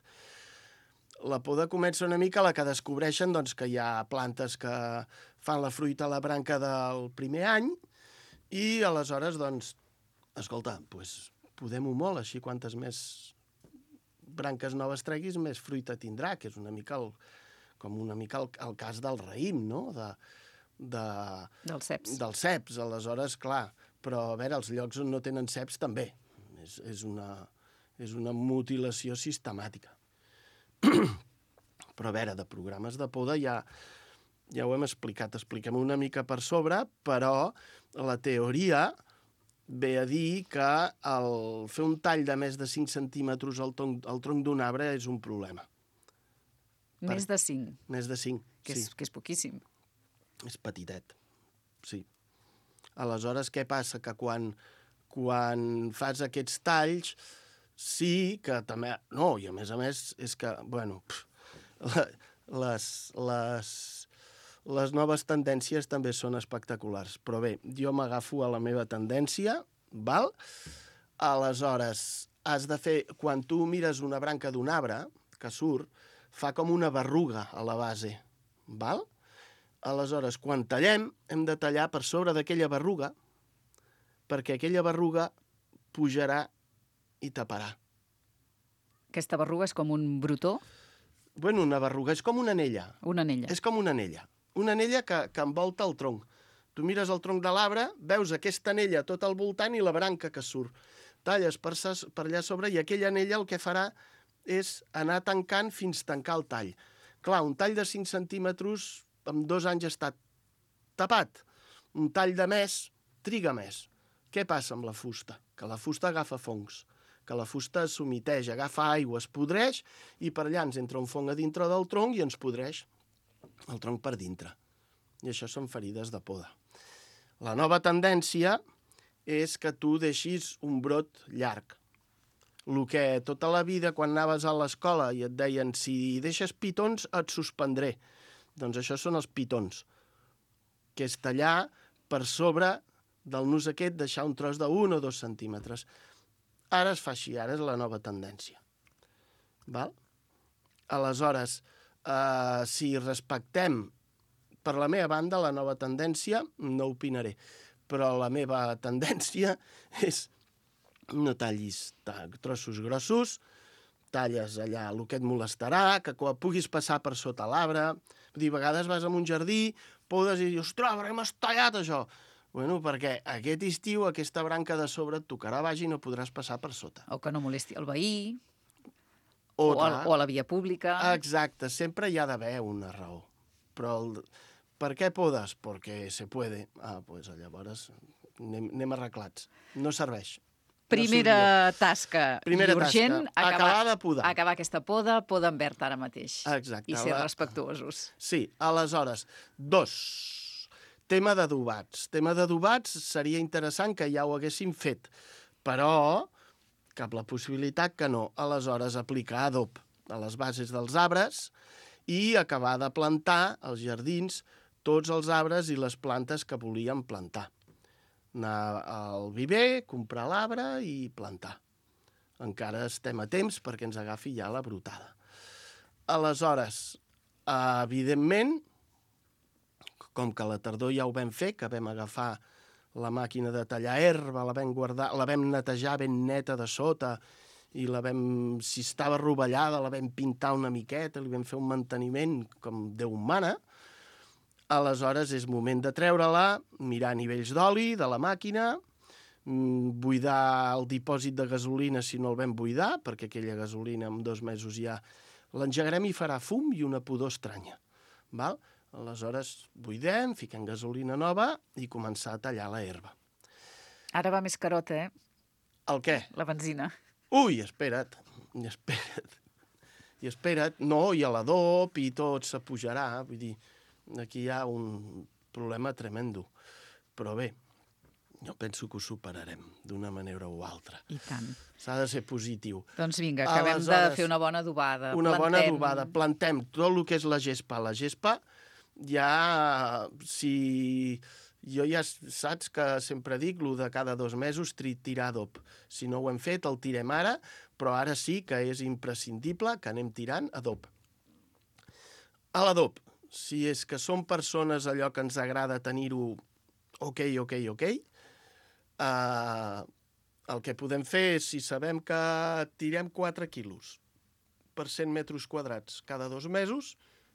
La poda comença una mica a la que descobreixen doncs, que hi ha plantes que fan la fruita a la branca del primer any i aleshores, doncs, escolta, doncs, podem-ho molt, així quantes més branques noves treguis, més fruita tindrà, que és una mica el, com una mica el, el cas del raïm, no?, de... De, dels ceps. Dels ceps, aleshores, clar. Però, a veure, els llocs on no tenen ceps també. És, és, una, és una mutilació sistemàtica. Però, a veure, de programes de poda ja, ja ho hem explicat. Expliquem una mica per sobre, però la teoria ve a dir que el fer un tall de més de cinc centímetres al tronc, al tronc d'un arbre és un problema. Més per... de cinc? Més de cinc, que és, sí. Que és poquíssim. És petitet, sí. Aleshores, què passa? Que quan, quan fas aquests talls, sí que també... No, i a més a més, és que, bueno, pff, les, les, les noves tendències també són espectaculars. Però bé, jo m'agafo a la meva tendència, val? Aleshores, has de fer... Quan tu mires una branca d'un arbre que surt, fa com una berruga a la base, val? Aleshores, quan tallem, hem de tallar per sobre d'aquella berruga, perquè aquella berruga pujarà i taparà. Aquesta berruga és com un brutó? Bueno, una berruga és com una anella. Una anella. És com una anella. Una anella que, que envolta el tronc. Tu mires el tronc de l'arbre, veus aquesta anella tot al voltant i la branca que surt. Talles per, per allà sobre i aquella anella el que farà és anar tancant fins tancar el tall. Clar, un tall de cinc centímetres... amb dos anys està tapat. Un tall de més triga més. Què passa amb la fusta? Que la fusta agafa fongs, que la fusta s'humiteja, agafa aigua, es podreix i per allà ens entra un fong a dintre del tronc i ens podreix el tronc per dintre. I això són ferides de poda. La nova tendència és que tu deixis un brot llarg. El que tota la vida, quan anaves a l'escola i et deien si deixes pitons et suspendré. Doncs això són els pitons, que és tallar per sobre del nus aquest, deixar un tros d'un o dos centímetres. Ara es fa així, ara és la nova tendència. Val? Aleshores, eh, si respectem, per la meva banda, la nova tendència, no opinaré, però la meva tendència és no tallis trossos grossos, talles allà el que et molestarà, que puguis passar per sota l'arbre. Vull dir, a vegades vas a un jardí, podes i dius, ostres, però hem tallat això. Bueno, perquè aquest estiu aquesta branca de sobre et tocarà baix i no podràs passar per sota. O que no molesti el veí, o, o, a, o a la via pública. Exacte, sempre hi ha d'haver una raó. Però el... per què podes? Perquè se puede. Ah, doncs pues, llavors anem, anem arreglats. No serveix. Primera no tasca Primera i urgent, tasca. Acabar, acabar de podar. Acabar aquesta poda, poda en verd ara mateix. Exacte. I ser la... respectuosos. Sí, aleshores, dos. Tema d'adobats. Tema d'adobats seria interessant que ja ho haguéssim fet, però cap la possibilitat que no. Aleshores, aplicar adob a les bases dels arbres i acabar de plantar als jardins tots els arbres i les plantes que volíem plantar. Anar al viver, comprar l'arbre i plantar. Encara estem a temps perquè ens agafi ja la brotada. Aleshores, evidentment, com que a la tardor ja ho vam fer, que vam agafar la màquina de tallar herba, la vam guardar, la vam netejar ben neta de sota i la vam, si estava rovellada, la vam pintar una miqueta, li vam fer un manteniment com Déu mana. Aleshores és moment de treure-la, mirar nivells d'oli de la màquina, buidar el dipòsit de gasolina si no el vam buidar, perquè aquella gasolina en dos mesos ja l'engegarem i farà fum i una pudor estranya. Val? Aleshores buidem, fiquem gasolina nova i començar a tallar la herba. Ara va més carota, eh? El què? La benzina. Ui, espera't, espera't. I espera't, no, i a l'adob i tot s'apujarà, vull dir, aquí hi ha un problema tremendo. Però bé, jo penso que ho superarem d'una manera o altra. I tant. S'ha de ser positiu. Doncs vinga, acabem Aleshores, de fer una bona adobada. Una Plantem... bona adobada. Plantem tot el que és la gespa. La gespa ja, si... Jo ja saps que sempre dic lo de cada dos mesos tirar adob. Si no ho hem fet, el tirem ara, però ara sí que és imprescindible que anem tirant adob. A l'adob, si és que som persones allò que ens agrada tenir-ho ok, ok, ok, Uh, el que podem fer és, si sabem que tirem quatre quilos per cent metres quadrats cada dos mesos,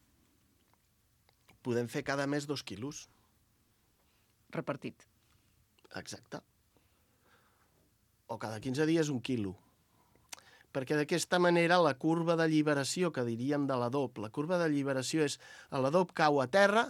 podem fer cada mes dos quilos. Repartit. Exacte. O cada quinze dies un quilo. Perquè d'aquesta manera la curva d'alliberació, que diríem de l'adob, la curva d'alliberació és l'adob cau a terra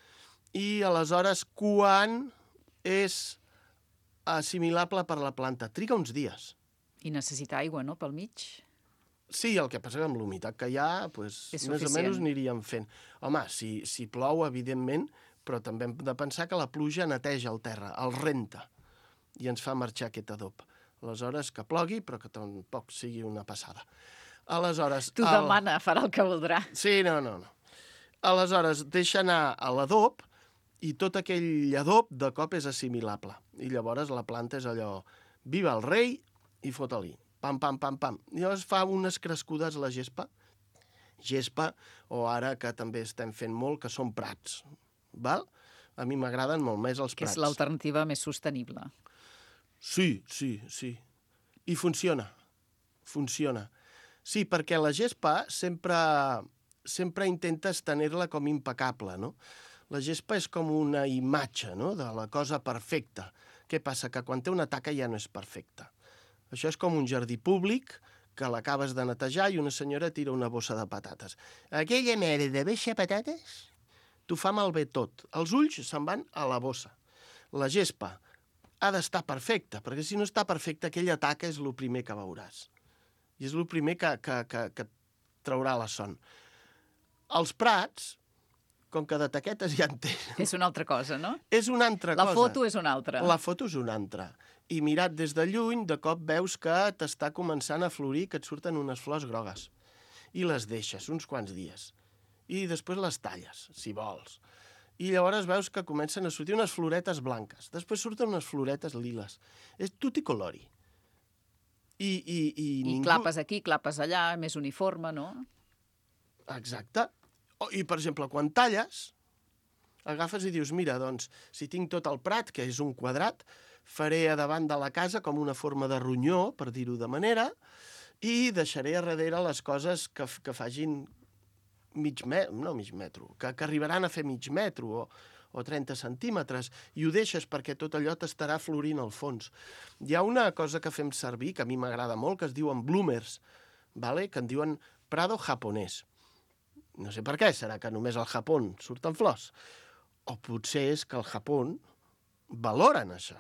i aleshores quan és assimilable per la planta. Triga uns dies. I necessita aigua, no?, pel mig? Sí, el que passa que amb l'humitat que hi ha, pues, és més o menys aniríem fent. Home, si, si plou, evidentment, però també hem de pensar que la pluja neteja el terra, el renta, i ens fa marxar aquest adob. Aleshores, que plogui, però que tampoc sigui una passada. Aleshores... Tu el... demana, farà el que voldrà. Sí, no, no, no. Aleshores, deixa anar a l'adob, i tot aquell adob de cop és assimilable. I llavors la planta és allò, viva el rei i fota-li. Pam, pam, pam, pam. I llavors fa unes crescudes la gespa. Gespa, o ara que també estem fent molt, que són prats. Val? A mi m'agraden molt més els que prats. Que és l'alternativa més sostenible. Sí, sí, sí. I funciona. Funciona. Sí, perquè la gespa sempre, sempre intentes tenir-la com impecable, no? La gespa és com una imatge, no?, de la cosa perfecta. Què passa? Que quan té una taca ja no és perfecta. Això és com un jardí públic que l'acabes de netejar i una senyora tira una bossa de patates. Aquella merda de deixar patates t'ho fa malbé tot. Els ulls se'n van a la bossa. La gespa ha d'estar perfecta, perquè si no està perfecta, aquella taca és el primer que veuràs. I és el primer que, que, que, que traurà la son. Els prats, com que de taquetes ja en tenen... És una altra cosa, no? És una altra la cosa. La foto és una altra. La foto és una altra. I mirat des de lluny, de cop veus que t'està començant a florir, que et surten unes flors grogues. I les deixes uns quants dies. I després les talles, si vols. I llavors veus que comencen a sortir unes floretes blanques. Després surten unes floretes liles. És tutti colori. I, i, i, I ningú... clapes aquí, clapes allà, més uniforme, no? Exacte. I, per exemple, quan talles, agafes i dius, mira, doncs, si tinc tot el prat, que és un quadrat, faré a davant de la casa com una forma de ronyó, per dir-ho de manera, i deixaré a darrere les coses que, que fagin mig metro, no mig metro, que, que arribaran a fer mig metro o, o trenta centímetres, i ho deixes perquè tot allò t'estarà florint al fons. Hi ha una cosa que fem servir, que a mi m'agrada molt, que es diuen bloomers, vale? Que en diuen prado japonès. No sé per què, serà que només al Japó surten flors. O potser és que al Japó valoren això.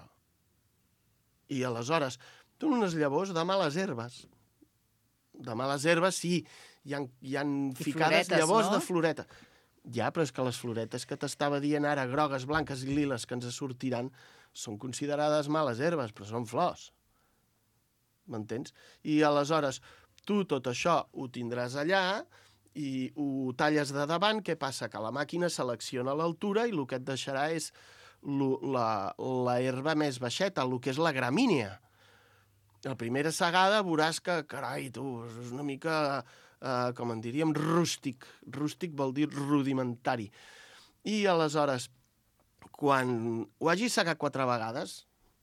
I aleshores, donen unes llavors de males herbes. De males herbes, sí, hi ha, hi ha ficades floretes, llavors, no? De floreta. Ja, però és que les floretes que t'estava dient ara, grogues, blanques i liles, que ens sortiran, són considerades males herbes, però són flors. m'entens? I aleshores tu tot això ho tindràs allà i ho talles de davant. Què passa? Que la màquina selecciona l'altura i el que et deixarà és lo, la, la herba més baixeta, el que és la gramínia. La primera segada veuràs que, carai, tu, és una mica, eh, com en diríem, rústic. Rústic vol dir rudimentari. I aleshores, quan ho hagis segat quatre vegades,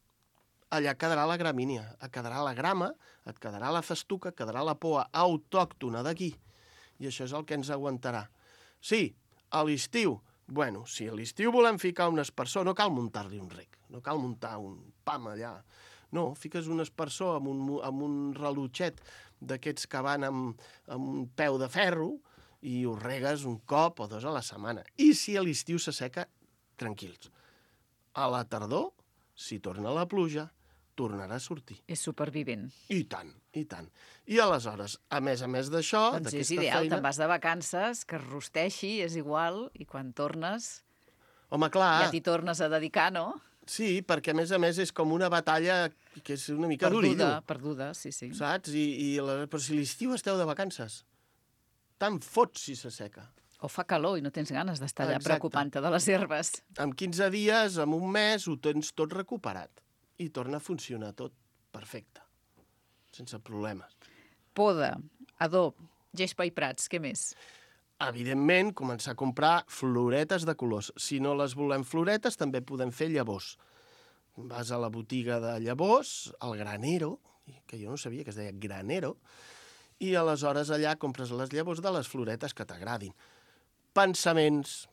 allà quedarà la gramínia, et quedarà la grama, et quedarà la festuca, et quedarà la poa autòctona d'aquí. I això és el que ens aguantarà. Sí, a l'estiu, bueno, si a l'estiu volem ficar un espersor, no cal muntar-li un rec, no cal muntar un pam allà. No, fiques un espersor amb un, amb un relotxet d'aquests que van amb, amb un peu de ferro i ho regues un cop o dos a la setmana. I si a l'estiu s'asseca, tranquils. A la tardor, si torna la pluja, tornarà a sortir. És supervivent. I tant, i tant. I aleshores, a més a més d'això, Doncs és d'aquesta ideal, feina... te'n vas de vacances, que es rosteixi, és igual, i quan tornes Home, clar, ja t'hi tornes a dedicar, no? sí, perquè a més a més és com una batalla que és una mica durillo. Perduda, perduda, sí, sí. Saps? I, i la... Però si l'estiu esteu de vacances, tant fots si s'asseca. O fa calor i no tens ganes d'estar allà Exacte. preocupant-te de les herbes. En quinze dies, en un mes, ho tens tot recuperat. I torna a funcionar tot perfecte, sense problemes. Poda, adob, gespa i prats, què més? Evidentment, començar a comprar floretes de colors. Si no les volem floretes, també podem fer llavors. Vas a la botiga de llavors, al granero, que jo no sabia que es deia granero, i aleshores allà compres les llavors de les floretes que t'agradin. Pensaments,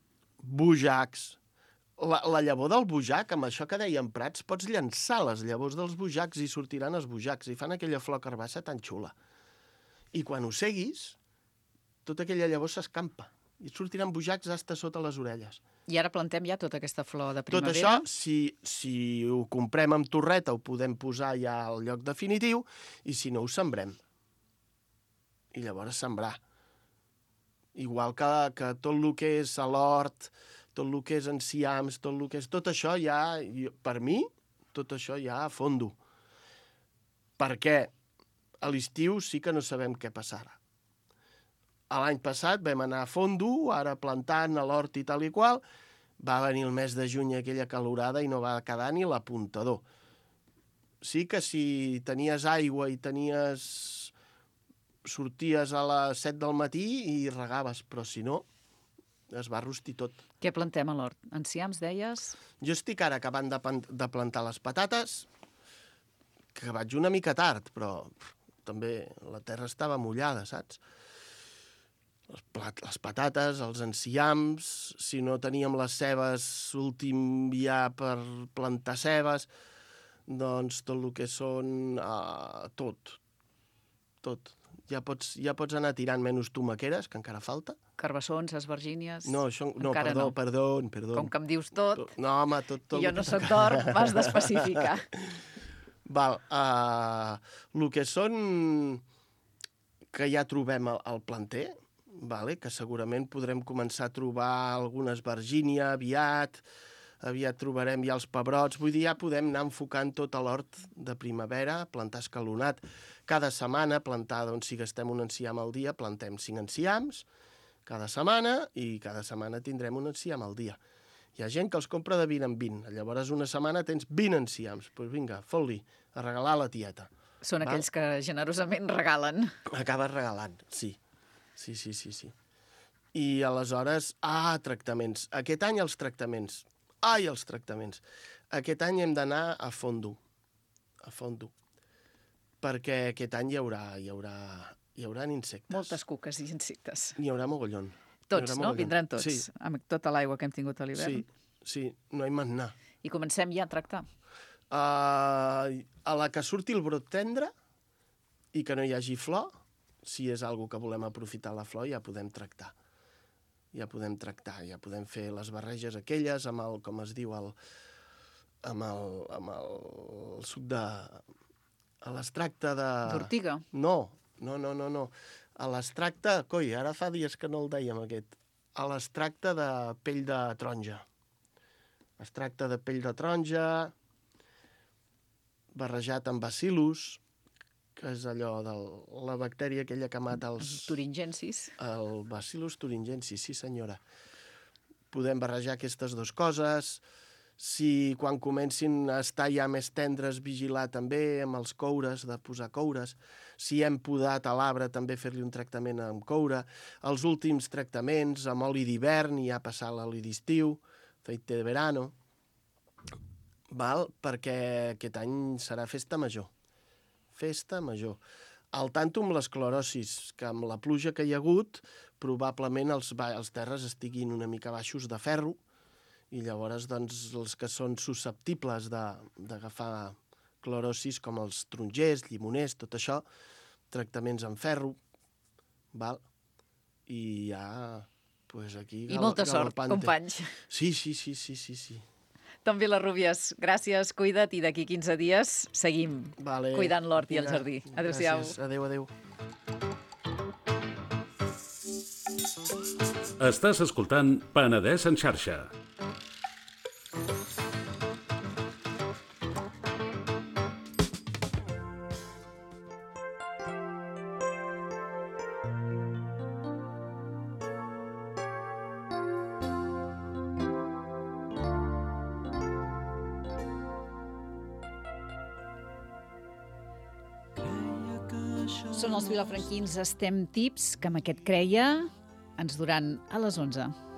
bujacs. La, la llavor del bujac, amb això que dèiem Prats, pots llançar les llavors dels bujacs i sortiran els bujacs, i fan aquella flor carbassa tan xula. I quan ho seguis, tota aquella llavor s'escampa, i et sortiran bujacs hasta sota les orelles. I ara plantem ja tota aquesta flor de Tot primavera. això, si, si ho comprem amb torreta, ho podem posar ja al lloc definitiu, i si no, ho sembrem. I llavors sembrar. Igual que, que tot el que és a l'hort, tot el que és enciams, tot el que és... Tot això ja, per mi, tot això ja a fondo. Perquè a l'estiu sí que no sabem què passarà. L'any passat vam anar a fondo, ara plantant a l'hort i tal i qual, va venir el mes de juny aquella calorada i no va quedar ni l'apuntador. Sí que si tenies aigua i tenies... sorties a les set del matí i regaves, però si no, es va rostir tot. Què plantem a l'hort? Enciams, deies? Jo estic ara acabant de, de plantar les patates, que vaig una mica tard, però també la terra estava mullada, saps? Les, plat, les patates, els enciams, si no teníem les cebes, últim ja per plantar cebes, doncs tot el que són... Uh, tot, tot. Ja pots, ja pots anar tirant menys tomaqueres, que encara falta. Carbassons, esvergínies... No, això, no, encara perdó, no. perdó, perdó. Com que em dius tot, No, home, tot... tot i jo el no que soc toca. d'hort, m'has d'especificar. Val, uh, el que són... que ja trobem al, al planter, vale? Que segurament podrem començar a trobar alguna esvergínia aviat, aviat trobarem ja els pebrots, vull dir, ja podem anar enfocant tot a l'hort de primavera, plantar escalonat. Cada setmana plantar, doncs, si gastem un enciam al dia, plantem cinc enciams cada setmana i cada setmana tindrem un enciam al dia. Hi ha gent que els compra de vint en vint, llavors una setmana tens vint enciams. Doncs pues vinga, fot-li, a regalar a la tieta. Són Va? aquells que generosament regalen. Acabes regalant, sí. Sí, sí, sí, sí. I aleshores, ah, tractaments. Aquest any els tractaments. Ai, els tractaments. Aquest any hem d'anar a fondo. A fondo. Perquè aquest any hi haurà, hi haurà, hi haurà insectes. Moltes cuques i insectes. N'hi haurà mogollon. Tots, haurà no? mogollon. Vindran tots, Sí, amb tota l'aigua que hem tingut a l'hivern. sí, sí, no hi manà. I comencem ja a tractar. Uh, a la que surti el brot tendre i que no hi hagi flor, si és algo que volem aprofitar la flor, ja podem tractar. Ja podem tractar, ja podem fer les barreges aquelles amb el, com es diu, el, amb el, amb el, el suc de... a l'extracte de... D'ortiga? No, no, no, no, no. A l'extracte, coi, ara fa dies que no el dèiem aquest, a l'extracte de pell de taronja. Extracte de pell de taronja, barrejat amb bacil·lus, que és allò de la bactèria aquella que mata els... Thuringiensis. El Bacillus thuringiensis, sí senyora. Podem barrejar aquestes dues coses. Si quan comencin a estar ja més tendres, vigilar també amb els coures, de posar coures. Si hem podat a l'arbre, també fer-li un tractament amb coure. Els últims tractaments amb oli d'hivern i ja passar l'oli d'estiu, aceite de verano, val? Perquè aquest any serà festa major. Festa major. Al tanto amb les clorosis, que amb la pluja que hi ha hagut, probablement els, els terres estiguin una mica baixos de ferro, i llavors doncs, els que són susceptibles d'agafar clorosis, com els tarongers, llimoners, tot això, tractaments amb ferro, val? I ja, pues aquí... I molta sort, galopante. companys. Sí, sí, sí, sí, sí, sí. Tom Vilarrubias, gràcies, cuida't, i d'aquí quinze dies seguim vale. cuidant l'hort i el Vinga, jardí. Adéu-siau. Gràcies, adéu, adéu. Estàs escoltant Penedès en xarxa. Són els vilafranquins Estem Tips, que amb aquest creia ens duran a les onze.